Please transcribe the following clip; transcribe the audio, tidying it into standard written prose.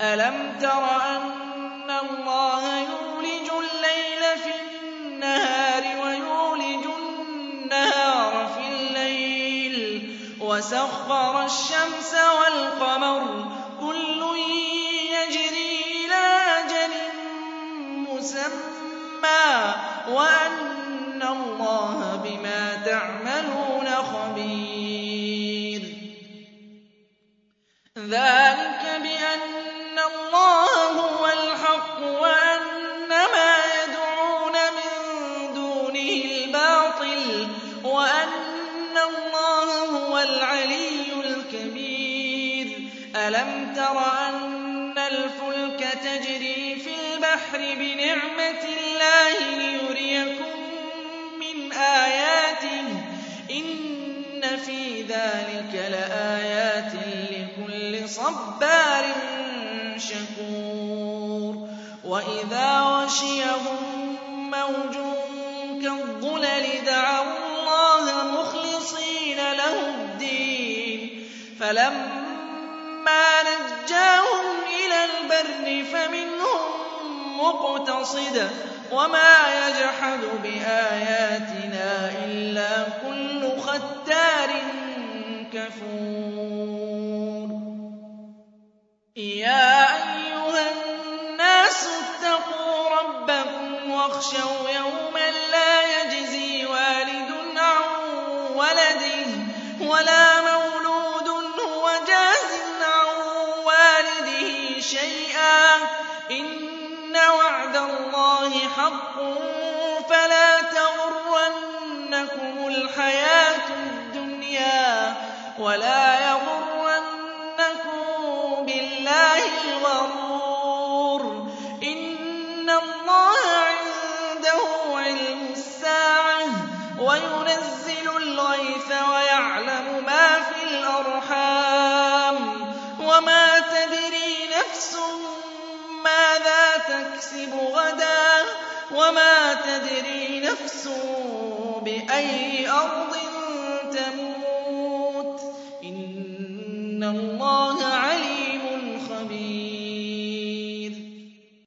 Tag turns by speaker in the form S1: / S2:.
S1: أَلَمْ تَرَ أَنَّ اللَّهَ يُولِجُ اللَّيْلَ فِي النَّهَارِ وَيُولِجُ النَّهَارَ فِي اللَّيْلِ وَسَخَّرَ الشَّمْسَ وَالْقَمَرَ كُلٌّ يَجْرِي إِلَىٰ أَجَلٍ مُّسَمًّى وَأَنَّ اللَّهَ بِمَا تَعْمَلُونَ خَبِيرٌ ذَٰلِكَ بِأَنَّ اللَّهَ هُوَ الْحَقُّ وَأَنَّ مَا يَدْعُونَ مِن دُونِهِ الْبَاطِلُ وَأَنَّ اللَّهَ هُوَ الْعَلِيُّ الْكَبِيرُ أَلَمْ تَرَ أَنَّ الْفُلْكَ تَجْرِي فِي الْبَحْرِ بِنِعْمَتِ اللَّهِ لِيُرِيَكُم مِّنْ آيَاتِهِ ۚ إِنَّ فِي ذَٰلِكَ لَآيَاتٍ لِّكُلِّ صَبَّارٍ شَكُورٍ وَإِذَا غَشِيَهُم مَّوْجٌ كَالظُّلَلِ دَعَوُا اللَّهَ مُخْلِصِينَ لَهُ الدِّينَ فَلَمَّا نَجَّاهُمْ إِلَى الْبَرِّ فَمِنْهُم مُّقْتَصِدٌ وَمَا يَجْحَدُ بِآيَاتِنَا إِلَّا كُلُّ خَتَّارٍ كَفُورٍ يَا أَيُّهَا النَّاسُ اتَّقُوا رَبَّكُمْ وَاخْشَوْا يَوْمًا لَّا يَجْزِي وَالِدٌ عَن وَلَدِهِ وَلَا مَوْلُودٌ هُوَ جَازٍ عَن وَالِدِهِ شَيْئًا ۚ إِنَّ وَعْدَ اللَّهِ حَقٌّ فَلَا تَغُرَّنَّكُمُ الْحَيَاةُ الدُّنْيَا وَلَا يَغُرَّنَّكُم بِاللَّهِ الْغَرُورُ إِنَّ اللَّهَ عِندَهُ عِلْمُ السَّاعَةِ وَيُنَزِّلُ الْغَيْثَ وَيَعْلَمُ مَا فِي الْأَرْحَامِ وَمَا تَدْرِي نَفْسٌ مَّاذَا تَكْسِبُ غَدًا وَمَا تَدْرِي نَفْسٌ بِأَيِّ أَرْضٍ